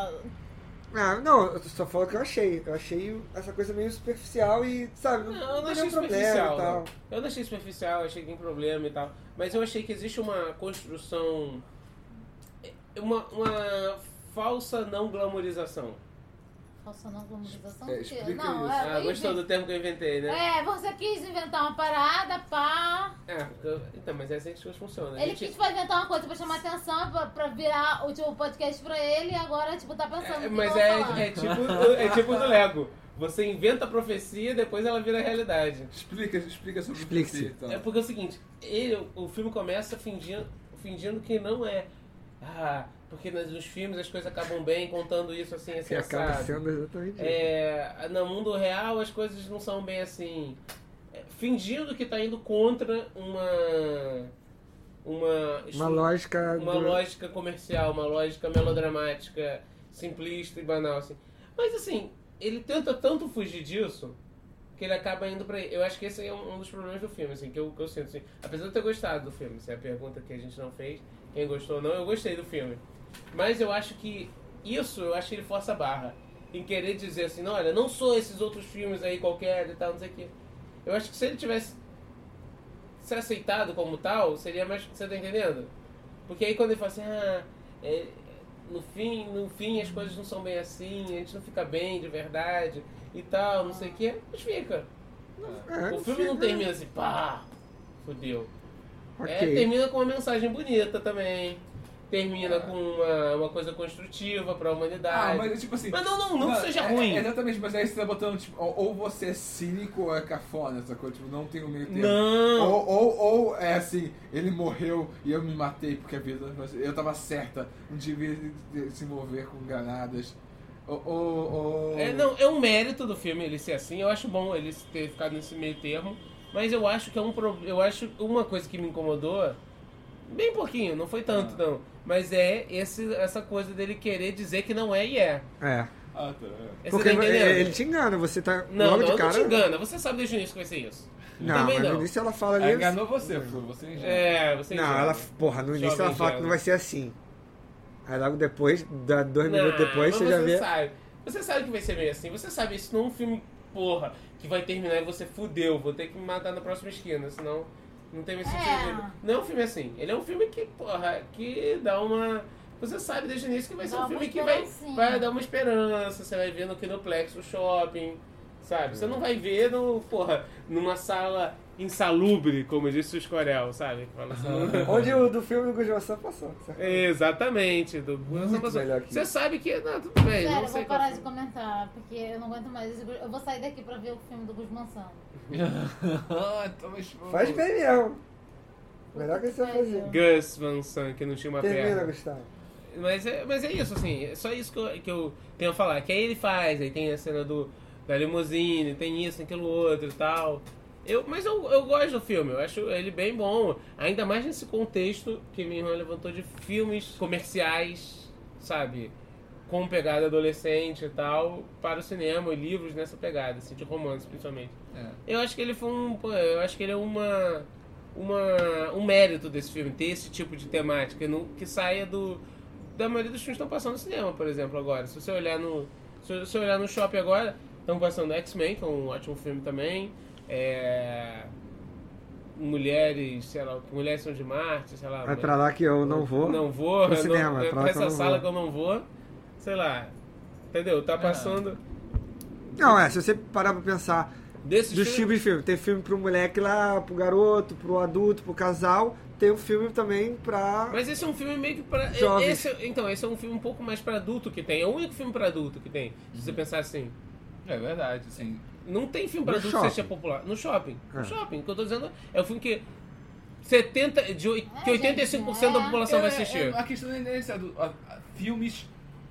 Ah, não, eu só falo o que eu achei. Eu achei essa coisa meio superficial e, sabe, não, Não, eu não tem achei nenhum problema superficial. e tal. Não. Eu não achei superficial, eu achei que tem problema e tal. Mas eu achei que existe uma construção. Uma, uma falsa não glamorização. Falsa não glamorização? É, do quê? explica Não, isso. é, Ah, gostou enfim. do termo que eu inventei, né? É, você quis inventar uma parada, pá... É, porque eu- então, mas é assim que as coisas funcionam. A Ele gente- quis inventar uma coisa pra chamar atenção, pra, pra virar o tipo, podcast pra ele, e agora, tipo, tá pensando É, no que mas eu vou é, falar. é, tipo, do- é tipo do Lego. Você inventa a profecia e depois ela vira realidade. Explica, explica sobre Explique-se. você, então. É porque é o seguinte, ele, o filme começa fingindo, fingindo que não é. Ah, porque nos, nos filmes as coisas acabam bem, contando isso assim, assim, Que acaba assado. sendo exatamente isso. É, no mundo real as coisas não são bem assim. É, fingindo que tá indo contra uma. Uma, Uma lógica uma do... lógica comercial, uma lógica melodramática, simplista e banal, assim. Mas assim, ele tenta tanto fugir disso que ele acaba indo pra. Eu acho que esse é um, um dos problemas do filme, assim, que eu, que eu sinto, assim. Apesar de eu ter gostado do filme, se é a pergunta que a gente não fez, quem gostou ou não, eu gostei do filme. Mas eu acho que isso, eu acho que ele força a barra. Em querer dizer assim, não, olha, não sou esses outros filmes aí qualquer e tal, não sei o quê. Eu acho que se ele tivesse ser aceitado como tal, seria mais. Você tá entendendo? Porque aí quando ele fala assim, ah, é, no, fim, no fim as coisas não são bem assim, a gente não fica bem de verdade e tal, não sei o quê, mas fica. É, O filme não fica- termina assim, pá, fudeu. Ok. É, termina com uma mensagem bonita também. Termina com uma, uma coisa construtiva pra humanidade. Ah, mas tipo assim... Mas não, não, não que seja é- ruim. é exatamente, mas aí você tá botando, tipo, ou, ou você é cínico ou é cafona, essa coisa, tipo, não tem o meio termo. Não! Ou, ou, ou é assim, ele morreu e eu me matei porque a vida... Eu tava certa, não devia se envolver com granadas. Ou... ou, ou... É, não, é um mérito do filme ele ser assim. Eu acho bom ele ter ficado nesse meio termo. Mas eu acho que é um pro... Eu acho uma coisa que me incomodou, bem pouquinho, não foi tanto Ah. não. Mas é esse, essa coisa dele querer dizer que não é e é. É. Ah, tá. Você Porque tá entendendo? ele te engana, você tá Não, logo não, de não cara... te engana. Você sabe desde o início que vai ser isso. Não, Também mas não. no início ela fala Ela ali... enganou você, Flor, você é ingênuo. É, você Não, engana. ela... Porra, no início Jovem ela fala que ingênuo. não vai ser assim. Aí logo depois, dá dois Não, minutos depois, mas você já vê... sabe. Você sabe que vai ser meio assim. Você sabe, isso não é um filme, porra, que vai terminar e você fudeu, vou ter que me matar na próxima esquina, senão não tem mais sentido. É. dele. Não é um filme assim. Ele é um filme que, porra, que dá uma... Você sabe desde o início que vai ser Dá um uma filme que vai, esperancinha. vai dar uma esperança. Você vai ver no Kinoplex, o shopping, sabe? Você não vai ver no, porra, numa sala insalubre, como disse o Scorel, sabe? Que fala assim, Onde o do filme do Gus Van Sant passou. certo? exatamente. Do... Muito melhor que Você isso. sabe que... Não, tudo bem, Sério, não eu sei vou qual parar de filme. comentar, porque eu não aguento mais. esse Gus- Eu vou sair daqui pra ver o filme do Gus Mansão. Toma esporro. Faz bem mesmo. Melhor que você vai fazer. Gus Van Sant, que não tinha uma Termina, perna. Gustavo. Mas é, mas é isso, assim, é só isso que eu, que eu tenho a falar. Que aí ele faz, aí tem a cena do, da limusine, tem isso, tem aquilo outro e tal. Eu, mas eu, eu gosto do filme, eu acho ele bem bom. Ainda mais nesse contexto que minha irmã levantou de filmes comerciais, sabe? Com pegada adolescente e tal, para o cinema e livros nessa pegada, assim, de romance principalmente. É. Eu acho que ele foi um. Pô, eu acho que ele é uma. uma um mérito desse filme, ter esse tipo de temática, no, que saia do. Da maioria dos filmes que estão passando no cinema, por exemplo, agora. Se você olhar no. Se você olhar no shopping agora, estão passando X-Men, que é um ótimo filme também. É. Mulheres, sei lá, Mulheres São de Marte, sei lá. Vai pra lá que eu não vou. Não vou, Pro eu cinema, não, pra lá pra que eu essa não sala vou. que eu não vou. Sei lá. Entendeu? Tá passando. Não, é, se você parar pra pensar Desses dos filmes- tipos de filme, tem filme pro moleque lá, pro garoto, pro adulto, pro casal, tem um filme também pra... Mas esse é um filme meio que pra... Jovens. Esse, então, esse é um filme um pouco mais pra adulto que tem. É o único filme pra adulto que tem, se você pensar assim. É verdade, assim. Não tem filme pra No adulto que shopping. seja popular. No shopping. É. No shopping. O que eu tô dizendo é o filme que setenta, de, oi- que É, oitenta e cinco por cento da gente, população vai É, assistir. é, a questão não é essa, do- a- a- filmes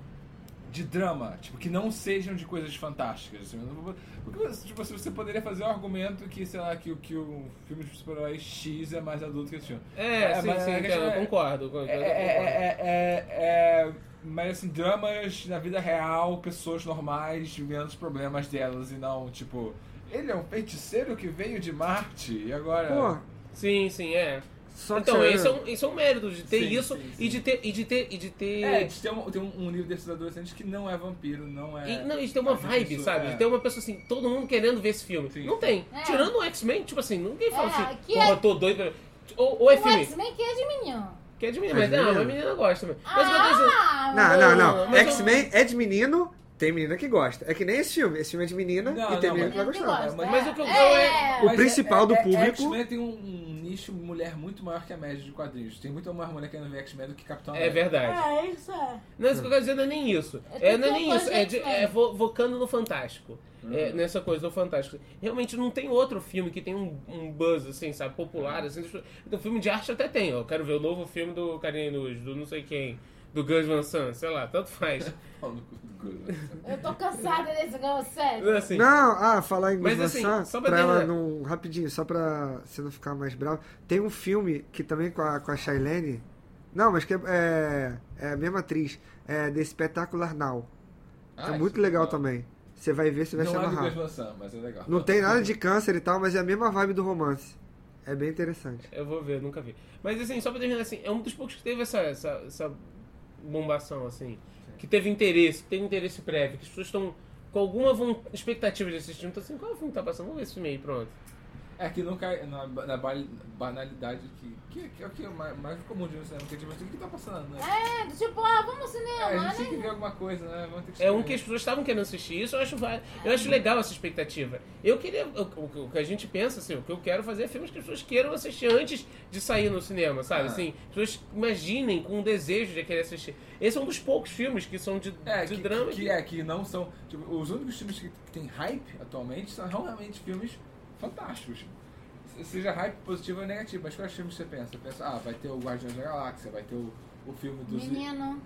de drama, tipo, que não sejam de coisas fantásticas. Assim, eu não vou- porque você- tipo, assim, você poderia fazer um argumento que, sei lá, que, o- que o filme de super-heróis X é mais adulto que esse filme. É, É, sim, mas sim, a cara, questão eu é- concordo. com- eu É, concordo. é, é, é, é, mas assim, dramas na vida real, pessoas normais vivendo os problemas delas e não, tipo, ele é um feiticeiro que veio de Marte e agora. Pô, Sim, sim, é. só Então, que... esse é, um, esse é um mérito de ter Sim, isso sim, e sim. de ter. E de ter. E de ter. É, de ter um, tem um, um nível desses adolescentes que não é vampiro, não é. E, não, e de ter uma a vibe, pessoa- sabe? é. De ter uma pessoa assim, todo mundo querendo ver esse filme. Sim. Não tem. É. Tirando o X-Men, tipo assim, ninguém fala É, assim, que porra, é- tô doido pra... Ou, ou é O filme X-Men que é de menino. que é de menina, É mas de não, menina? a menina gosta também. Mas o que eu tô dizendo... Ah, Não, não, não, não, não. mas eu- X-Men é de menino, tem menina que gosta. É que nem esse filme. Esse filme é de menina Não, e tem não, menina que vai Menino que gostar. gosta, Mas- mas o que eu- é. O Mas principal do público- X-Men tem um, um nicho mulher muito maior que a média de quadrinhos. Tem muito mais mulher querendo ver X-Men do que Capitão É verdade. É, isso é. Não, isso que eu quero dizer não é nem isso. É É, não é porque nem eu isso. gosto É, de de, X-Men. é vo- vocando no Fantástico. Uhum. É, nessa coisa do Fantástico. Realmente não tem outro filme que tem um, um buzz, assim, sabe, popular. Assim, então, filme de arte até tem. Ó. Eu quero ver o novo filme do Carinha Luz, do não sei quem, do Gus Van Sant, sei lá, tanto faz. Pau no cu do Gus. Eu tô cansada desse negócio, sério. Assim, Não, ah, falar em Mas, Gus Van assim, Sant, só pra pra ela terminar. não... Rapidinho, só pra você não ficar mais bravo. Tem um filme que também com a, com a Shailene... Não, mas que é, é, é a mesma atriz. É The Spectacular Now. Ah, é muito isso legal legal. também. Você vai ver, você vai se Não é do amarrar. Gus Van Sant, mas é legal. Não tem nada de câncer e tal, mas é a mesma vibe do romance. É bem interessante. eu vou ver, nunca vi. Mas assim, só pra terminar assim, é um dos poucos que teve essa, essa, essa bombação, assim. Que teve interesse, que teve interesse prévio, que as pessoas estão com alguma von- expectativa de assistir. Então assim, qual é o filme que tá passando? Vamos ver esse filme aí, pronto. É que não cai na, na ba- banalidade que, que, que é o que é mais, mais comum de um cinema, porque tipo assim, o que tá passando, né? É, tipo, ah, vamos ao É, cinema, a gente tem né? que ver alguma coisa, né? Vamos ter que É um escolher. que as pessoas estavam querendo assistir. Isso eu acho, va- eu acho legal essa expectativa. Eu queria. O, o- o que a gente pensa, assim, o que eu quero fazer é filmes que as pessoas queiram assistir antes de sair no cinema, sabe? Ah. Assim, as pessoas imaginem com um desejo de querer assistir. Esse é um dos poucos filmes que são de, É, de que, drama. que, é, que não são. Tipo, os únicos filmes que, que tem hype atualmente são realmente filmes fantásticos. Se- Seja hype positivo ou negativo, mas quais filmes você pensa? Você pensa, ah, vai ter o Guardiões da Galáxia, vai ter o, o filme dos. Menino.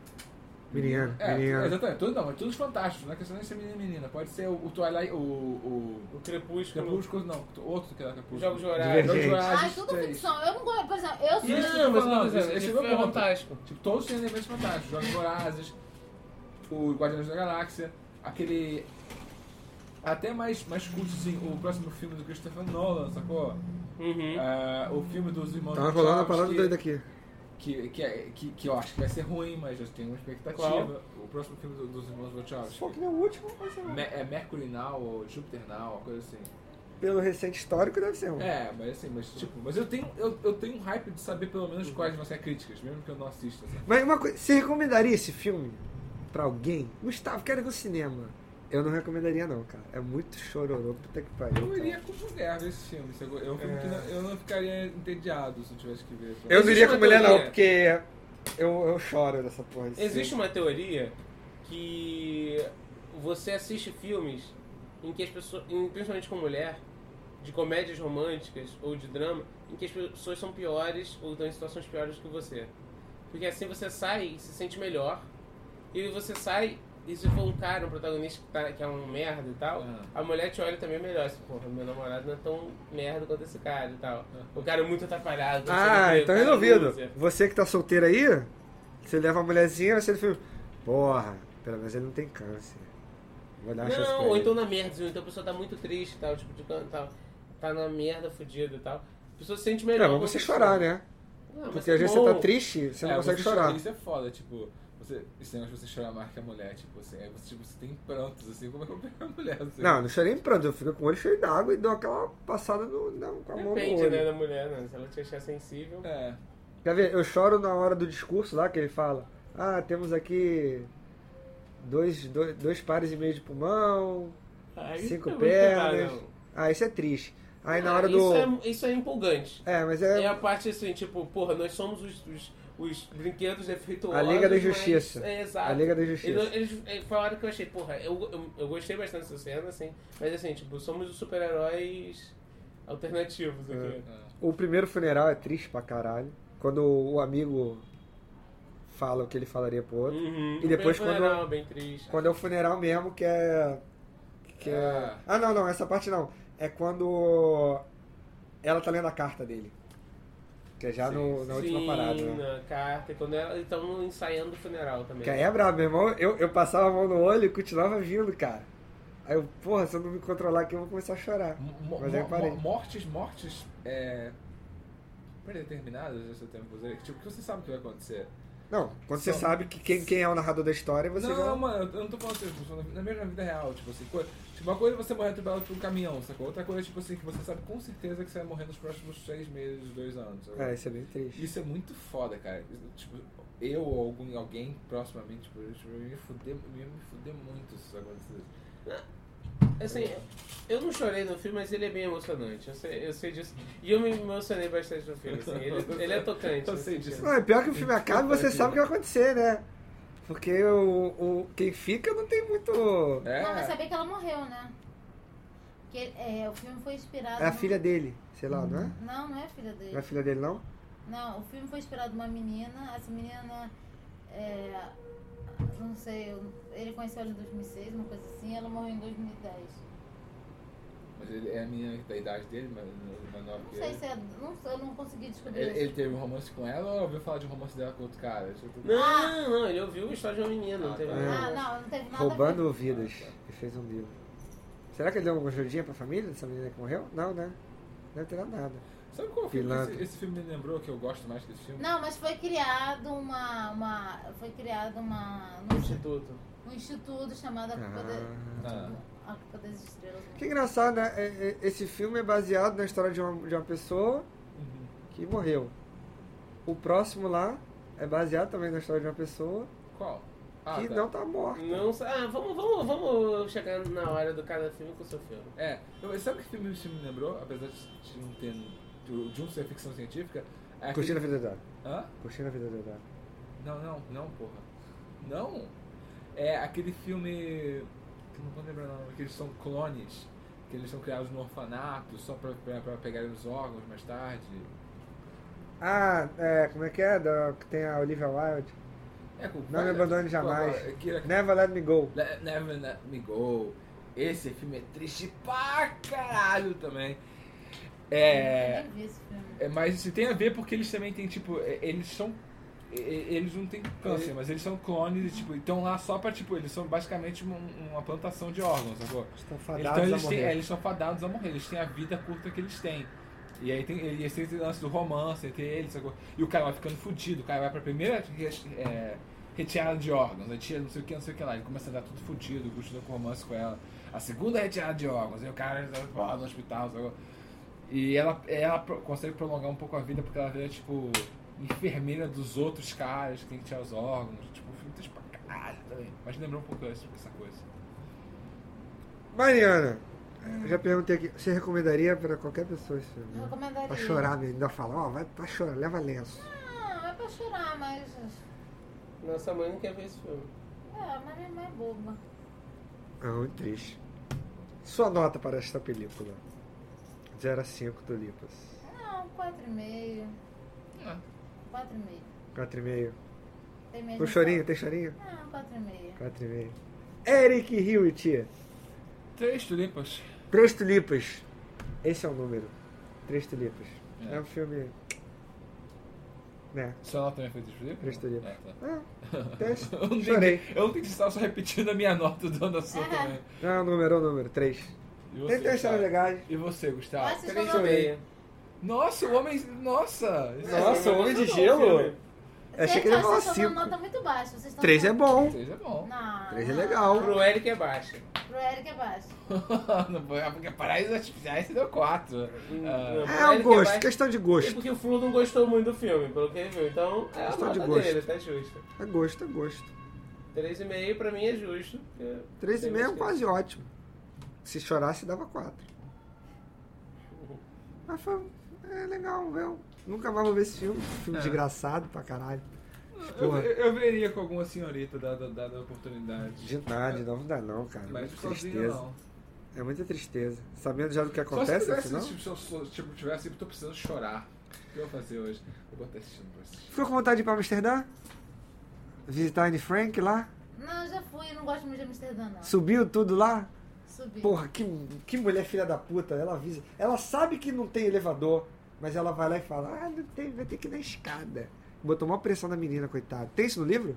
Menino, É, menino. exatamente, todos, não, mas todos fantásticos, não é questão nem ser menino e menina. Pode ser o, o Twilight, o. o O Crepúsculo. Crepúsculo, não, outro que era Crepúsculo. Jogos de Horário. Jogos de Divergente. Horário, Ai, tudo três. ficção. Eu não gosto, por exemplo, eu sou... Isso que eu Não, tô mas eu tô falando, dizendo, esse esse é o meu filme é ponto. fantástico. Tipo, todos têm elementos fantásticos. Jogos Vorazes, o Guardiões da Galáxia, aquele... Até mais, mais curto, assim, o próximo filme do Christopher Nolan, sacou? Uhum. É, o filme dos irmãos Tá rolando a Wachowski, parada doida aqui. que, que, é- que, que eu acho que vai ser ruim, mas eu tenho uma expectativa. Qual? O próximo filme do- dos irmãos Wachowski. Só que no último vai ser Me- é Mercury Now ou Jupiter Now, uma coisa assim. Pelo recente histórico deve ser um. É, mas assim, mas tipo, mas eu tenho, eu, eu tenho um hype de saber pelo menos quais vão ser as críticas, mesmo que eu não assista. Assim. Mas uma coisa, você recomendaria esse filme pra alguém? Gustavo, quero ir no cinema. Eu não recomendaria não, cara. É muito chororô, puta que pariu. Eu cara. iria com mulher ver esse filme. sacou? É um filme que não- eu não ficaria entediado se eu tivesse que ver. Eu não Existe iria uma com mulher não, teoria. porque eu, eu choro dessa porra. desse Existe filme. uma teoria que você assiste filmes em que as pessoas, em- principalmente com mulher, de comédias românticas ou de drama, em que as pessoas são piores ou estão em situações piores que você. Porque assim você sai e se sente melhor. E você sai, e se for um cara, um protagonista que, tá, que é um merda e tal, Ah. a mulher te olha também melhor. Assim, porra, meu namorado não é tão merda quanto esse cara e tal. O cara é muito atrapalhado. Ah, você então vê o cara resolvido. loser. Você que tá solteiro aí, você leva a mulherzinha, você filme. Porra, pelo menos ele não tem câncer. Vou dar uma chance pra Não, ou ele. então na merda, assim, então a pessoa tá muito triste e tal, tipo, de can- tal, tá na merda, fudido e tal. A pessoa se sente melhor. É, mas você chorar, né? Não, mas Porque é às vezes bom. você tá triste, você não É, consegue você chorar. Isso é foda, tipo, você, esse negócio de você chorar mais que a mulher, tipo assim, aí você, tipo, você tem prantos, assim, como é que eu pego a mulher? Assim? Não, não chorei em pranto, eu fico com o olho cheio d'água e dou aquela passada no, não, com a mão no Depende, olho. né, da mulher, né? Se ela te achar sensível. É. Quer ver? Eu choro na hora do discurso lá que ele fala: ah, temos aqui dois, dois, dois pares e meio de pulmão, Ah, isso cinco não é muito legal, pernas. não. Ah, isso é triste. Aí na Ah, hora do... Isso é, isso é empolgante. É, mas é... É a parte assim, tipo, porra, nós somos os, os, os brinquedos defeituosos. A Liga da mas- Justiça. É, exato. A Liga da Justiça. Eles, eles, eles falaram que eu achei, porra, eu, eu, eu gostei bastante dessa cena, assim, mas assim, tipo, somos os super-heróis alternativos aqui. O primeiro funeral é triste pra caralho. Quando o amigo fala o que ele falaria pro outro. Uhum. E depois Bem quando- funeral, bem triste. Quando é o funeral mesmo, que é... Que é... Ah. Ah, não, não, essa parte não. É quando ela tá lendo a carta dele. Que é já Sim, no, na última Sim, parada, né? na carta, e quando ela- eles estão ensaiando o funeral também. Que aí é brabo, meu irmão. Eu, eu passava a mão no olho e continuava vindo, cara. Aí eu, porra, se eu não me controlar aqui, eu vou começar a chorar. Mo- Mas aí eu mo- parei. mo- mortes, mortes é, predeterminadas, esse é o termo que eu usei. Tipo, que você sabe o que vai acontecer. Não, quando você Só- sabe que quem, quem é o narrador da história, você não, já... mano, eu não tô falando assim, tipo, na mesma vida real, tipo assim, co- tipo, uma coisa é você morrer atropelado por um caminhão, sacou? Outra coisa é tipo assim, que você sabe com certeza que você vai morrer nos próximos seis meses, dois anos. Sacou? É, isso é bem triste. Isso é muito foda, cara. Tipo, eu ou algum, alguém proximamente, tipo, eu, tipo, eu ia me fuder, eu ia me fuder muito se isso acontecesse. Assim, eu não chorei no filme, mas ele é bem emocionante. Eu sei, eu sei disso. E eu me emocionei bastante no filme, assim. Ele, ele é tocante. Eu nesse sei sentido. disso. Não, é pior que o filme acaba e você sabe o que vai acontecer, né? Porque o, o, quem fica não tem muito... É, Não, mas sabia que ela morreu, né? Que, é, o filme foi inspirado... É a no- filha dele, sei lá, não é? Não, não é a filha Não é dele. a filha dele, não? Não, o filme foi inspirado numa menina. Essa menina... É, não sei, eu- ele conheceu ela em dois mil e seis, uma coisa assim. Ela morreu em dois mil e dez. mas ele é a menina da idade dele, mas mais nova Não que sei ele. se é... Não, eu não consegui descobrir Ele, isso. ele teve um romance com ela ou ouviu falar de um romance dela com outro cara? Deixa eu- Não, não, ele ouviu a história de uma menina, não Ah, teve tá. nada. Ah, não, não teve nada a Roubando ver. Vidas. Ele fez um livro. Será que ele deu alguma ajudinha pra família dessa menina que morreu? Não, né? Não deve ter dado nada. Sabe qual filme que Pilantra. esse, esse filme me lembrou que eu gosto mais que esse filme? Não, mas foi criado uma... uma foi criado uma... No instituto. um instituto chamado A Culpa, Ah. Ah. da, A Culpa das Estrelas. Que engraçado, né? É- é- Esse filme é baseado na história de uma, de uma pessoa Uhum. que morreu. O próximo lá é baseado também na história de uma pessoa Qual? Ah, que tá. não tá morta. Não, sa- ah, vamos, vamos, vamos chegar na hora do cada filme com o seu filme. É, eu- sabe que filme esse filme me lembrou? Apesar de não ter. de de um ser ficção científica. É aquele- Curtindo a vida dela. Hã? Curtindo a vida dela. Não, não, não, porra. Não! É aquele filme. Que eu não vou lembrar o nome, que eles são clones. Que eles são criados no orfanato só pra, pra, pra pegarem os órgãos mais tarde. Ah, é, como é que é? Da, que tem a Olivia Wilde. É, com Não me abandone jamais. Pô, que- Never Let Me Go. Le- Never Let Me Go. Esse filme é triste pra caralho também. É. Eu nem vi esse filme. É, mas isso tem a ver porque eles também têm, tipo, é, eles são. é, Eles não têm câncer, mas eles são clones e, tipo, estão lá só pra, tipo, eles são basicamente uma, uma plantação de órgãos, sacou? Estão Então fadados eles, a têm, morrer. é, eles são fadados a morrer, eles têm a vida curta que eles têm. E aí tem, e esse lance do romance entre eles, sacou? E o cara vai ficando fudido, o cara vai pra primeira é, retirada de órgãos, aí tira não sei o que, não sei o que lá, ele começa a dar tudo fudido, continua com romance com ela. A segunda retirada de órgãos, aí o cara vai no hospital, sacou? E ela, ela pro- consegue prolongar um pouco a vida porque ela vira, tipo, enfermeira dos outros caras que tem que tirar os órgãos. Tipo, o filme triste pra caralho também. Mas lembrou um pouco essa essa coisa. Mariana, eu já perguntei aqui, você recomendaria pra qualquer pessoa esse filme? Eu né? recomendaria. Pra chorar mesmo, ainda fala, ó, vai pra chorar, leva lenço. Não, é pra chorar, mas... Nossa mãe não quer ver esse filme. É, mas minha mãe é boba. É muito triste. Sua nota para esta película? zero a cinco tulipas. Não, quatro e meio. Ah, quatro e meio. quatro e meio. Tem mesmo O chorinho, tem chorinho? Não, quatro e meio. quatro e meio. Eric Hewitt. três tulipas. Três tulipas. Esse é o número. Três tulipas. É, É. um filme... Né? Sua nota também foi três tulipas? Três tulipas. É, tá. Ah, até Eu não chorei. entendi. Eu não entendi se estava só repetindo a minha nota dando a sua É. também. Não, é o número, é o número. Três. E você, Tem três cenas Gustavo? legais. E você, Gustavo? Nossa, Três Não, e meia. Nossa, o homem. Nossa! Nossa, É, Homem de não, Gelo? filme. Achei que ele ia falar Vocês estão dando cinco. nota muito baixa. Vocês estão Três é dando- bom. Três é bom. Não. Três é não. legal. Pro Eric é baixo. Pro Eric é baixo. Não foi- Porque Paraísos Artificiais você deu quatro. Ah, Não, pro É o Eric gosto, baixo. questão de É gosto. porque o Flu não gostou muito do filme, pelo que ele viu. Então, é a Questão de nota gosto. dele, tá justo. É gosto, é gosto. três e meio pra mim é justo. porque Três e tem meio é mais quase ótimo. se chorasse, dava quatro. Mas foi é legal, viu? Nunca mais vou ver esse filme. Filme É. desgraçado pra caralho. Eu, Porra. eu veria com alguma senhorita dada, dada a oportunidade. De nada, de novo não dá não, cara. Mas Muita sozinho tristeza. não. É muita tristeza. Sabendo já do que Só se acontece, tivesse, afinal. tipo, se eu sou- tipo, tivesse, tô precisando chorar. O que eu vou fazer hoje? Vou botar esse filme pra assistir. Ficou com vontade de ir pra Amsterdã? Visitar a Anne Frank lá? Não, já fui, eu não gosto muito de Amsterdã, não. Subiu tudo lá? Subi. Porra, que, que mulher filha da puta. Ela avisa. Ela sabe que não tem elevador, mas ela vai lá e fala, ah, não tem, vai ter que ir na escada. Botou uma pressão na menina, coitada. Tem isso no livro?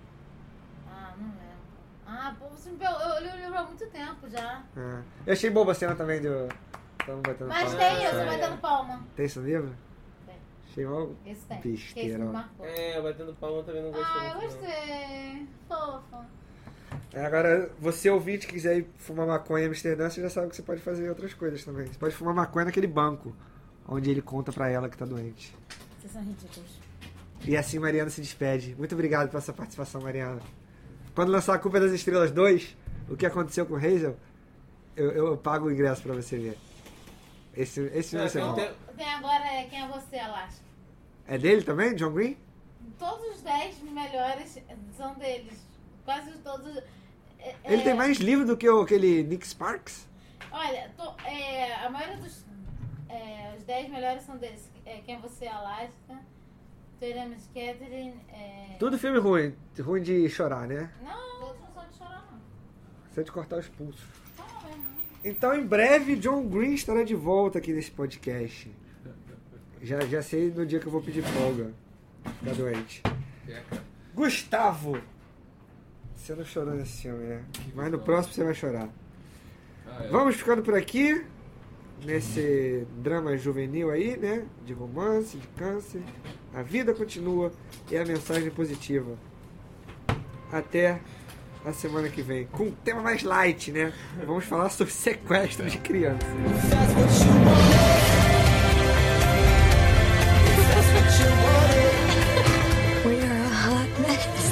Ah, não lembro. Ah, pô, você me pegou. Eu li o livro há muito tempo já. Ah. Eu achei boba a cena também do... Tamo batendo Mas palma. tem, eu é. tô batendo palma. Tem isso no livro? Tem. Achei mal Esse tem. Que esse besteira. me ó. marcou. É, batendo palma também não gostei Ah, eu muito, não. gostei. Fofa. É, agora, você ouvinte que quiser ir fumar maconha em Amsterdã, você já sabe que você pode fazer outras coisas também. Você pode fumar maconha naquele banco, onde ele conta pra ela que tá doente. Vocês são ridículos. E assim Mariana se despede. Muito obrigado pela sua participação, Mariana. Quando lançar A Culpa das Estrelas dois, o que aconteceu com o Hazel, eu, eu pago o ingresso pra você ver. Esse, esse filme vai ser É, bom. tem- Tem agora é Quem é Você, Alaska. É dele também, John Green? Todos os dez melhores são deles. Quase todos. é, Ele é, tem mais livro do que o, aquele Nick Sparks? Olha, to- é, a maioria dos. É, os dez melhores são deles. É, Quem é Você, Alaska. Teremos Catherine. É... Tudo filme ruim. Ruim de chorar, né? Não, todos não são de chorar, não. Você de cortar os pulsos. Só não mesmo. Então, em breve, John Green estará de volta aqui nesse podcast. Já, já sei no dia que eu vou pedir folga. Ficar doente. É, cara. Gustavo! Você não chorou nesse filme, né? Mas no próximo você vai chorar. Ah, é. Vamos ficando por aqui. Nesse drama juvenil aí, né? De romance, de câncer. A vida continua e a mensagem positiva. Até a semana que vem. Com um tema mais light, né? Vamos falar sobre sequestro de crianças. We are a hot mess.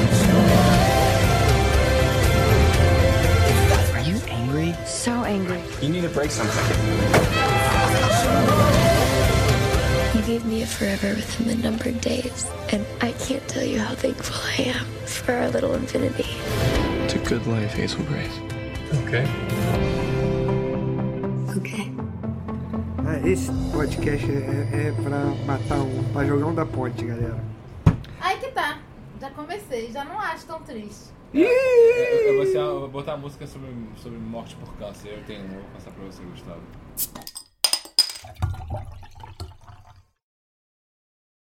Are you angry? So angry. You need to break something. You gave me a forever within the numbered days, and I can't tell you how thankful I am for our little infinity. It's a good life, Hazel Grace. Okay. Okay. Ah, esse podcast é, é pra matar um. Pra jogar um da ponte, galera. Aí que tá. Já comecei, já não acho tão triste. Eu, eu, vou, ser- eu vou botar a música sobre, sobre morte por câncer. Eu tenho, eu vou passar pra você, Gustavo.